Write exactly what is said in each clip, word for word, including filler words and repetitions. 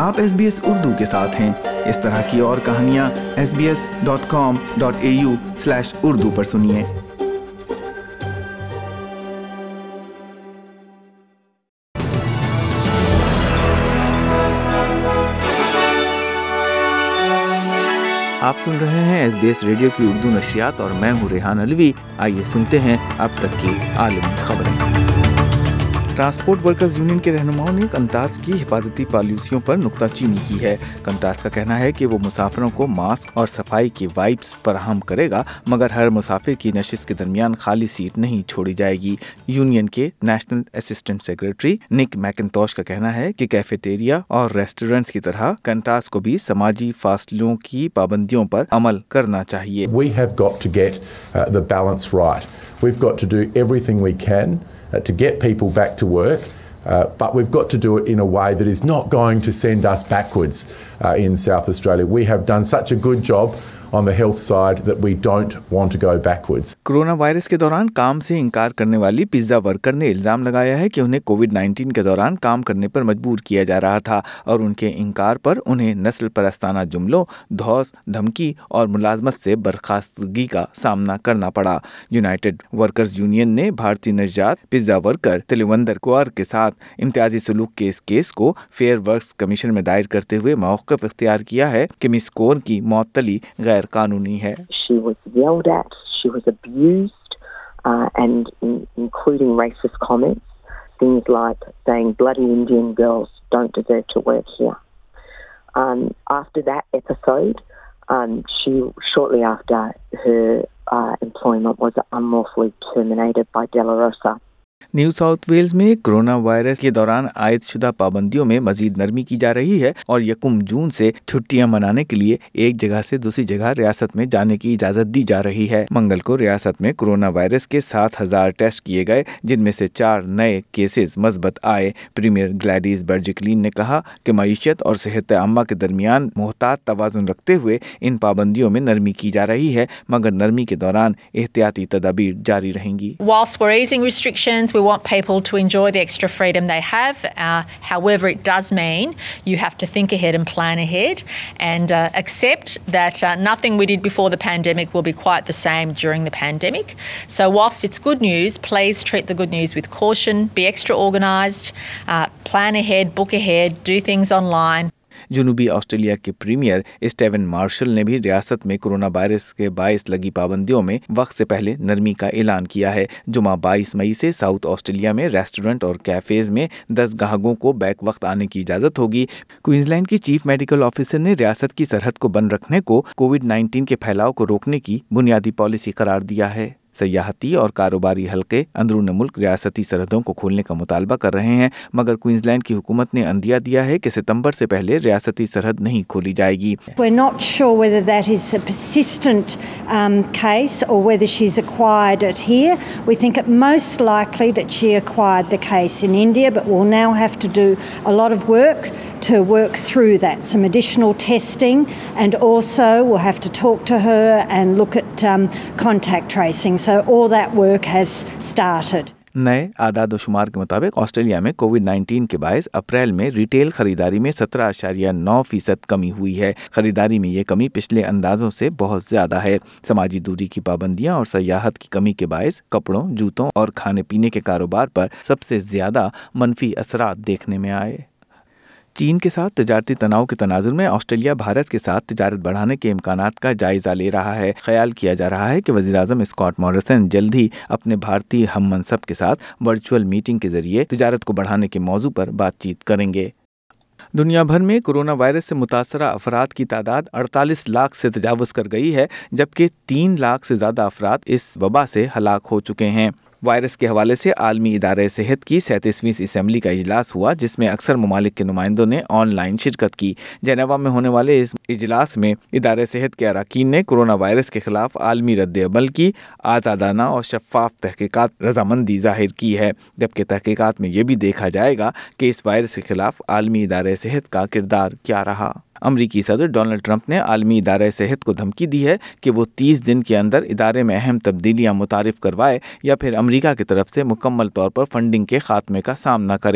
آپ S B S Urdu کے ساتھ ہیں۔ اس طرح کی اور کہانیاں S B S dot com dot A U slash Urdu پر سنیے۔ آپ سن رہے ہیں ایس بی ایس ریڈیو کی اردو نشریات اور میں ہوں ریحان علوی۔ آئیے سنتے ہیں اب تک کی عالمی خبریں۔ ٹرانسپورٹ ورکرز یونین کے رہنماؤں نے قنطاس کی حفاظتی پالیسیوں پر نکتہ چینی کی ہے۔ قنطاس کا کہنا ہے کہ وہ مسافروں کو ماسک اور صفائی کی وائپس فراہم کرے گا، مگر ہر مسافر کی نشست کے درمیان خالی سیٹ نہیں چھوڑی جائے گی۔ یونین کے نیشنل اسسٹنٹ سیکرٹری نک میکنتوش کا کہنا ہے کہ کیفیٹیریا اور ریسٹورنٹس کی طرح قنطاس کو بھی سماجی فاصلوں کی پابندیوں پر عمل کرنا چاہیے۔ We have got to get uh, the balance right. We've got to do everything we can Uh, to get people back to work, uh, but we've got to do it in a way that is not going to send us backwards uh, in South Australia. We have done such a good job on the health side that we don't want to go backwards. Corona virus کے دوران کام سے انکار کرنے والی pizza worker نے الزام لگایا ہے کہ انہیں کووڈ نائنٹین کے دوران کام کرنے پر مجبور کیا جا رہا تھا اور ان کے انکار پر انہیں نسل پرستانہ جملوں، دھوس، دھمکی اور ملازمت سے برخاستگی کا سامنا کرنا پڑا۔ یونائٹڈ ورکرز یونین نے بھارتی نژاد پیزا ورکر تلیوندر کوار کے ساتھ امتیازی سلوک کے اس کیس کو فیئر ورکس کمیشن میں دائر کرتے ہوئے موقف اختیار کیا ہے کہ مس کور کی معطلی غیر قانونی ہے۔ She was yelled at, she was abused, uh, and in, including racist comments, things like saying bloody Indian girls don't deserve to work here. Um, after that episode, um, she shortly after her uh, employment was unlawfully terminated by De La Rosa. New South Wales میں corona virus کے دوران عائد شدہ پابندیوں میں مزید نرمی کی جا رہی ہے اور یکم جون سے چھٹیاں منانے کے لیے ایک جگہ سے دوسری جگہ ریاست میں جانے کی اجازت دی جا رہی ہے۔ منگل کو ریاست میں کرونا وائرس کے سات ہزار ٹیسٹ کیے گئے، جن میں سے چار نئے کیسز مثبت آئے۔ پریمیئر گلیڈیز برجکلین نے کہا کہ معیشت اور صحت عامہ کے درمیان محتاط توازن رکھتے ہوئے ان پابندیوں میں نرمی کی جا رہی ہے، مگر نرمی کے دوران احتیاطی تدابیر جاری رہیں گی۔ Whilst we're easing restrictions, we want people to enjoy the extra freedom they have. Uh, however, it does mean you have to think ahead and plan ahead and uh, accept that uh, nothing we did before the pandemic will be quite the same during the pandemic. So whilst it's good news, please treat the good news with caution, be extra organised, uh, plan ahead, book ahead, do things online. جنوبی Australia کے premier Steven Marshall نے بھی ریاست میں corona virus کے باعث لگی پابندیوں میں وقت سے پہلے نرمی کا اعلان کیا ہے۔ جمعہ بائیس مئی سے ساؤتھ آسٹریلیا میں ریسٹورنٹ اور کیفیز میں دس گاہکوں کو بیک وقت آنے کی اجازت ہوگی۔ کوئنز لینڈ کی چیف میڈیکل آفیسر نے ریاست کی سرحد کو بند رکھنے کو کووڈ نائنٹین کے پھیلاؤ کو روکنے کی بنیادی پالیسی قرار دیا ہے۔ سیاحتی اور کاروباری حلقے اندرون ملک ریاستی سرحدوں کو کھولنے کا مطالبہ کر رہے ہیں، مگر کوئنز لینڈ کی حکومت نے عندیہ دیا ہے کہ ستمبر سے پہلے ریاستی سرحد نہیں کھولی جائے گی۔ We're not sure whether that is a persistent um, case or whether she's acquired it here. We think it most likely that she acquired the case in India, but we'll now have to do a lot of work to work through that, some additional testing, and also we'll have to talk to her and look at um, contact tracing. So all that work has started. نئے اعداد و شمار کے مطابق Australia میں Covid nineteen کے باعث April میں ریٹیل خریداری میں سترہ اشاریہ نو فیصد کمی ہوئی ہے۔ خریداری میں یہ کمی پچھلے اندازوں سے بہت زیادہ ہے۔ سماجی دوری کی پابندیاں اور سیاحت کی کمی کے باعث کپڑوں، جوتوں اور کھانے پینے کے کاروبار پر سب سے زیادہ منفی اثرات دیکھنے میں آئے۔ چین کے ساتھ تجارتی تناؤ کے تناظر میں آسٹریلیا بھارت کے ساتھ تجارت بڑھانے کے امکانات کا جائزہ لے رہا ہے۔ خیال کیا جا رہا ہے کہ وزیر اعظم اسکاٹ موریسن جلد ہی اپنے بھارتی ہم منصب کے ساتھ ورچوئل میٹنگ کے ذریعے تجارت کو بڑھانے کے موضوع پر بات چیت کریں گے۔ دنیا بھر میں کرونا وائرس سے متاثرہ افراد کی تعداد اڑتالیس لاکھ سے تجاوز کر گئی ہے، جبکہ تین لاکھ سے زیادہ افراد اس وبا سے ہلاک ہو چکے ہیں۔ وائرس کے حوالے سے عالمی ادارہ صحت کی سینتیسویں اسمبلی کا اجلاس ہوا، جس میں اکثر ممالک کے نمائندوں نے آن لائن شرکت کی۔ جنیوا میں ہونے والے اس اجلاس میں ادارہ صحت کے اراکین نے کرونا وائرس کے خلاف عالمی رد عمل کی آزادانہ اور شفاف تحقیقات رضامندی ظاہر کی ہے، جبکہ تحقیقات میں یہ بھی دیکھا جائے گا کہ اس وائرس کے خلاف عالمی ادارہ صحت کا کردار کیا رہا۔ امریکی صدر ڈونلڈ ٹرمپ نے عالمی ادارہ صحت کو دھمکی دی ہے کہ وہ تیس دن کے اندر ادارے میں اہم تبدیلیاں متعارف کروائے یا پھر امریکہ کی طرف سے مکمل طور پر فنڈنگ کے خاتمے کا سامنا کرے۔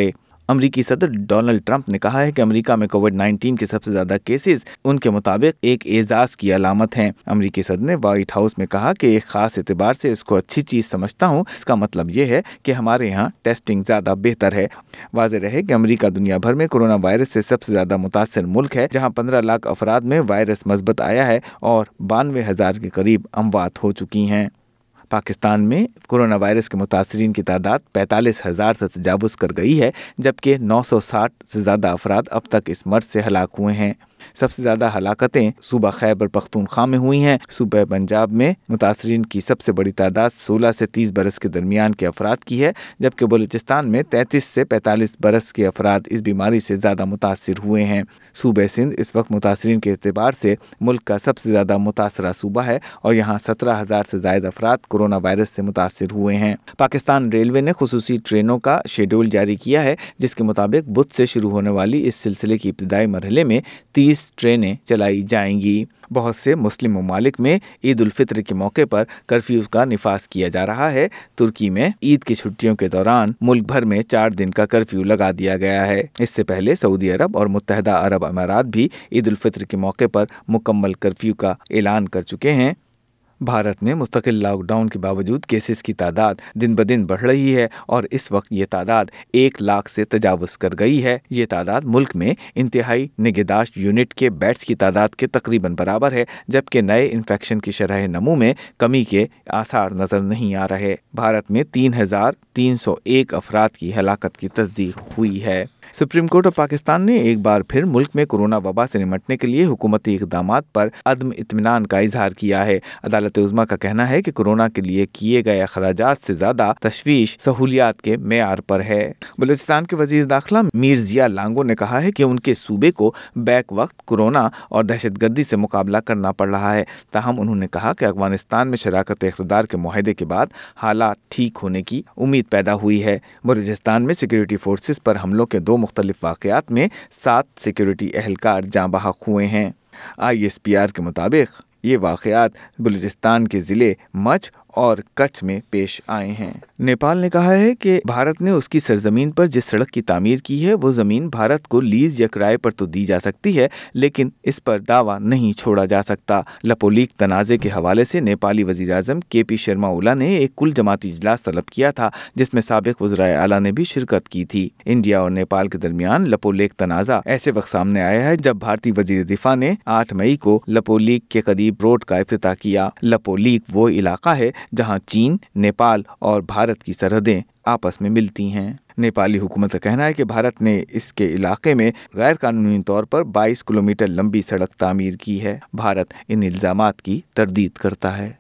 अमरीकी सदर डोनाल्ड ट्रंप ने कहा है कि अमेरिका में कोविड नाइन्टीन के सबसे ज्यादा केसेस उनके मुताबिक एक एजाज की अलामत हैं। अमरीकी सदर ने व्हाइट हाउस में कहा कि एक खास एतबार से इसको अच्छी चीज समझता हूँ। इसका मतलब ये है कि हमारे यहाँ टेस्टिंग ज्यादा बेहतर है। वाज़ेह रहे कि अमेरिका दुनिया भर में कोरोना वायरस से सबसे ज्यादा मुतासिर मुल्क है, जहाँ पंद्रह लाख अफराद में वायरस मस्बत आया है और बानवे हजार के करीब अमवात हो चुकी हैं। पाकिस्तान में कोरोना वायरस के मुतासरीन की तादाद पैंतालीस हजार से तजावुज़ कर गई है, जबकि नौ सौ साठ से ज़्यादा अफराद अब तक इस मर्ज से हलाक हुए हैं। सबसे ज़्यादा हलाकतें सूबा खैबर पख्तूनख्वा में हुई हैं। सूबा पंजाब में मुतासरीन की सबसे बड़ी तादाद सोलह से तीस बरस के दरमियान के अफराद की है, जबकि बलूचिस्तान में तैंतीस से पैंतालीस बरस के अफराद इस बीमारी से ज़्यादा मुतासिर हुए हैं। सूबे सिंध इस वक्त मुतासरीन के एतबार से मुल्क का सबसे ज़्यादा मुतासरा सूबा है और यहाँ सत्रह हज़ार से ज़ायद अफराद कोरोना वायरस से मुतासिर हुए हैं। पाकिस्तान रेलवे ने खुसूसी ट्रेनों का शेड्यूल जारी किया है, जिसके मुताबिक बुध से शुरू होने वाली इस सिलसिले की इब्तिदाई मरहले में तीस ट्रेनें चलाई जाएंगी। बहुत से मुस्लिम ममालिक में ईद उल फित्र के मौके पर कर्फ्यू का निफाज किया जा रहा है। तुर्की में ईद की छुट्टियों के दौरान मुल्क भर में चार दिन का कर्फ्यू लगा दिया गया है। इससे पहले सऊदी अरब और मुत्तहदा अरब अमारात भी ईद उल फित्र के मौके पर मुकम्मल कर्फ्यू का ऐलान कर चुके हैं। भारत में मुस्तकिल लॉकडाउन के बावजूद केसेस की तादाद दिन ब दिन बढ़ रही है और इस वक्त ये तादाद एक लाख से तजावुज़ कर गई है। ये तादाद मुल्क में इंतहाई निगहदाश्त यूनिट के बेड्स की तादाद के तकरीबन बराबर है, जबकि नए इन्फेक्शन की शरह नमू में कमी के आसार नज़र नहीं आ रहे। भारत में तीन हज़ार तीन सौ एक अफराद की हलाकत की तस्दीक हुई है। सुप्रीम कोर्ट ऑफ पाकिस्तान ने एक बार फिर मुल्क में कोरोना वबा से निपटने के लिए हुकूमती इक़दामात पर अदम इत्मीनान का इजहार किया है। अदालत उज़्मा का कहना है कि कोरोना के लिए किए गए अखराजात से ज़्यादा तशवीश सहूलियात के मेयार पर है। बलूचिस्तान के वज़ीर दाखिला मीर ज़िया लांगो ने कहा है कि उनके सूबे को बैक वक्त कोरोना और दहशतगर्दी से मुकाबला करना पड़ रहा है। ताहम उन्होंने कहा कि अफगानिस्तान में शराकत इक़्तिदार के मुआहदे के बाद हालात ठीक होने की उम्मीद पैदा हुई है। बलूचिस्तान में सिक्योरिटी फोर्सेस पर हमलों के दो मुख्तलिफ वाक़यात में सात सिक्योरिटी एहलकार जाँ बहक हुए हैं। आई एस पी आर के मुताबिक ये वाक़यात बलूचिस्तान के ज़िले मच और कच्छ में पेश आए हैं। नेपाल ने कहा है कि भारत ने उसकी सरजमीन पर जिस सड़क की तामीर की है वो ज़मीन भारत को लीज या किराए पर तो दी जा सकती है, लेकिन इस पर दावा नहीं छोड़ा जा सकता। लपोलीक तनाज़े के हवाले से नेपाली वज़ीर आज़म के पी शर्मा ओला ने एक कुल जमाती इजलास तलब किया था, जिसमें साबिक़ वज़राए आला ने भी शिरकत की थी। इंडिया और नेपाल के दरमियान लपोलीक तनाज़ा ऐसे वक्त सामने आया है जब भारतीय वज़ीर दिफा ने आठ मई को लपोलीक के करीब रोड का इफ्तिताह किया। लपोलीक वो इलाका है जहां चीन, नेपाल और भारत की सरहदें आपस में मिलती हैं। नेपाली हुकूमत का कहना है कि भारत ने इसके इलाके में गैर कानूनी तौर पर बाईस किलोमीटर लंबी सड़क तामीर की है। भारत इन इल्ज़ामात की तरदीद करता है।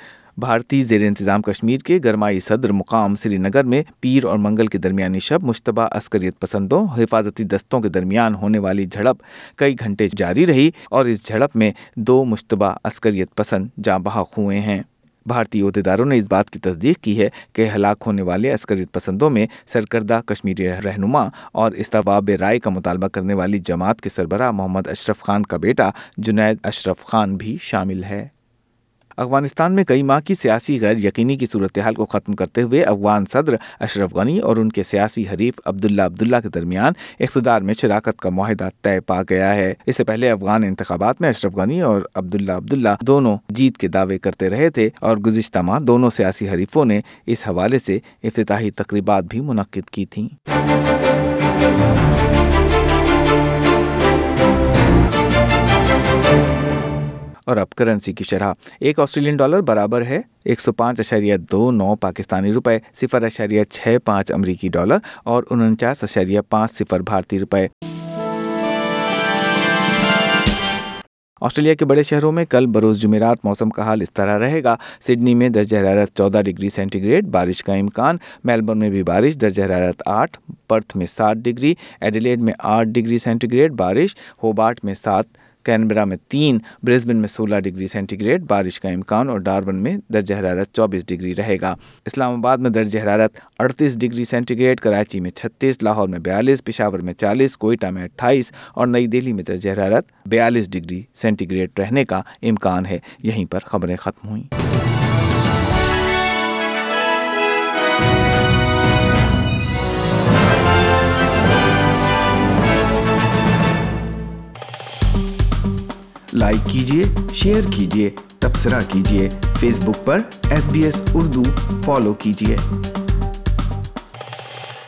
भारतीय ज़ेर इंतज़ाम कश्मीर के गरमाई सदर मुकाम श्रीनगर में पीर और मंगल के दरमियानी शब मुश्तबा अस्करियत पसंदों हिफाजती दस्तों के दरमियान होने वाली झड़प कई घंटे जारी रही और इस झड़प में दो मुश्तबा अस्करियत पसंद जाँ बहक हुए हैं। भारतीय ओहदेदारों ने इस बात की तस्दीक की है कि हलाक होने वाले अस्करियत पसंदों में सरकर्दा कश्मीरी रहनुमा और इस्तावाब राय का मुतालबा करने वाली जमात के सरबराह मोहम्मद अशरफ खान का बेटा जुनैद अशरफ खान भी शामिल है। अफगानिस्तान में कई माह की सियासी गैर यकीनी की सूरत हाल को ख़त्म करते हुए अफगान सदर अशरफ गनी और उनके सियासी हरीफ अब्दुल्ला अब्दुल्ला के दरमियान इक़्तिदार में शराकत का मुआहदा तय पा गया है। इससे पहले अफगान इंतखाबात में अशरफ गनी और अब्दुल्ला अब्दुल्ला दोनों जीत के दावे करते रहे थे और गुज़िश्ता माह दोनों सियासी हरीफों ने इस हवाले से इफ्तिताही तकरीबात भी मुनक्किद की थीं। और अब करेंसी की शरह। एक ऑस्ट्रेलियन डॉलर बराबर है एक सौ पाँच अशरिया दो नौ पाकिस्तानी रुपए, सिफर अशरिया छः पाँच अमरीकी डॉलर और उनचास अशरिया पाँच सिफर भारतीय रुपए। ऑस्ट्रेलिया के बड़े शहरों में कल बरोज़ जुमेरात मौसम का हाल इस तरह रहेगा। सिडनी में दर्ज हरारत चौदह डिग्री सेंटीग्रेड, बारिश का इम्कान। मेलबर्न में भी बारिश, दर्ज हरारत आठ। पर्थ में सात डिग्री, एडिलेड में आठ डिग्री सेंटीग्रेड, बारिश। होबार्ट में सात, कैनबरा में तीन, ब्रिस्बेन में सोलह डिग्री सेंटीग्रेड, बारिश का इम्कान और डार्विन में दर्ज हरारत चौबीस डिग्री रहेगा। इस्लामाबाद में दर्ज हरारत अड़तीस डिग्री सेंटीग्रेड, कराची में छत्तीस, लाहौर में बयालीस, पेशावर में चालीस, कोयटा में अट्ठाईस और नई दिल्ली में दर्ज हरारत बयालीस डिग्री सेंटीग्रेड रहने का इम्कान है। यहीं पर खबरें ख़त्म हुई। لائک کیجیے، شیئر کیجیے، تبصرہ کیجیے، فیس بک پر S B S Urdu follow کیجیے۔